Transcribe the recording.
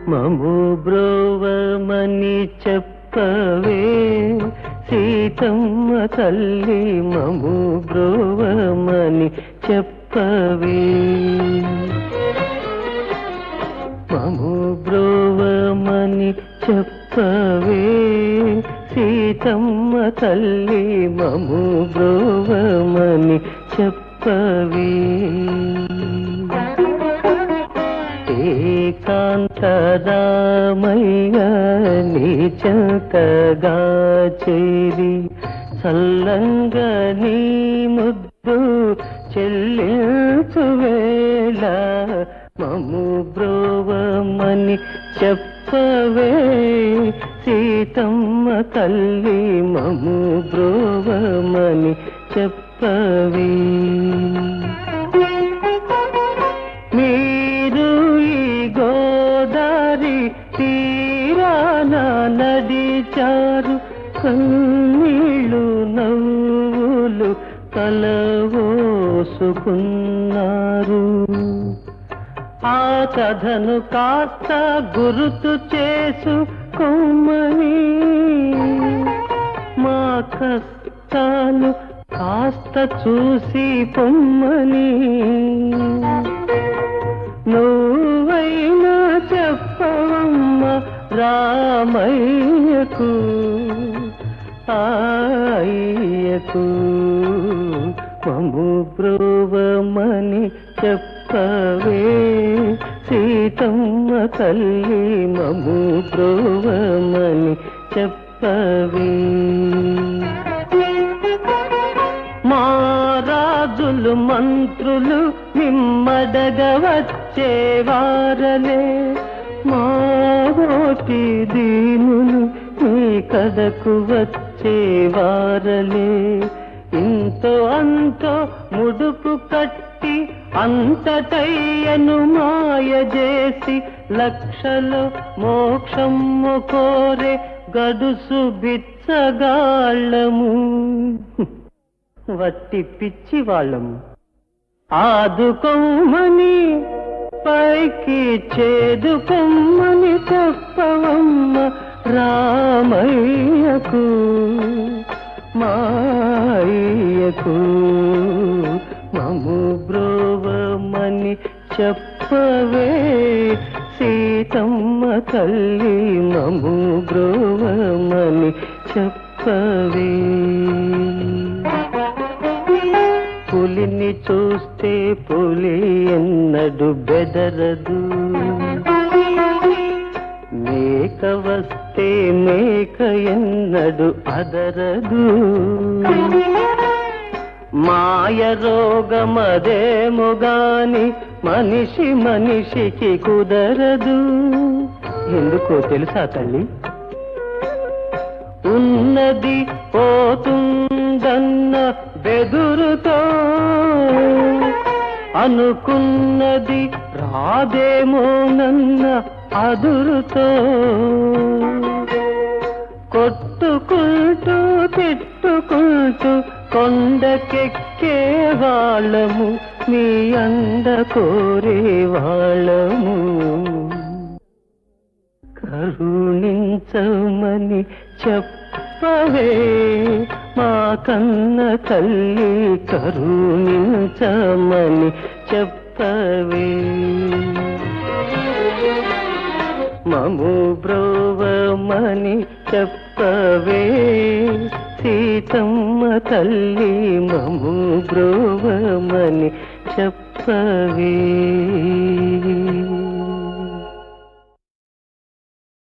మము బ్రోవమని చెప్పవే సీతమ్మ తల్లి, మము బ్రోవమని చెప్పవే. మము బ్రోవమని చెప్పవే సీతమ్మ తల్లి, మము బ్రోవమని చెప్పవే. ఏకాంతరామయ్య నీ చెంతగా చేరి చల్లంగా నీ ముద్దు చెల్లించు వేళ, మము బ్రోవమని చెప్పవే సీతమ్మ తల్లి, మము బ్రోవమని చెప్పవే. మీరు ఈ గోదారి తీరాన నడిచారు, కన్నీళ్ళు నవ్వులు కలవోసుకున్నారు. ఆ కథను కాస్త గుర్తు చేసుకోమని, మా కష్టాలు కాస్త చూసి పొమ్మని, నువ్వైనా చెప్పవమ్మ రామయ్యకు అయ్యకు, మము బ్రోవమని చెప్పవే సీతమ్మ తల్లి, మము బ్రోవమని చెప్పవే. మా రాజులు మంత్రులు నిమ్మడగ వచ్చేవారలే, మా ఓటి దీనులు నీ కడకు వచ్చేవారలే. ఇంతో అంతో ముడుపు కట్టి అంతటయ్యను మాయ చేసి, లక్షలో మోక్షము కోరే గడుసు బిచ్చగాళ్ళము, వట్టి పిచ్చి వాళ్ళము. ఆదుకొమ్మని పైకి చేదుకొమ్మని చెప్పవమ్మ రామయ్యకు మాయ్యకు, మము బ్రోవమని చెప్పవే సీతమ్మ తల్లి, మము బ్రోవమని చెప్పవే. పులిని చూస్తే పులి ఎన్నడు బెదరదు, మేక వస్తే మేక ఎన్నడు అదరదు. మాయ రోగమదేమో గాని మనిషి మనిషికి కుదరదు. ఎందుకో తెలుసా తల్లి? ఉన్నది పోతుందన్న బెదురుతో, అనుకున్నది రాదేమోనన్న అదురుతో, కొట్టుకుంటూ తిట్టుకుంటూ కొండకెక్కే వాళ్ళము, నీ అండ కోరే వాళ్ళము. కరుణించమని చెప్పవే మా కన్న తల్లి, కరుణించమని చెప్పవే. మము బ్రోవమని చెప్పవే సీతమ్మ తల్లి, మము బ్రోవమని చెప్పవే.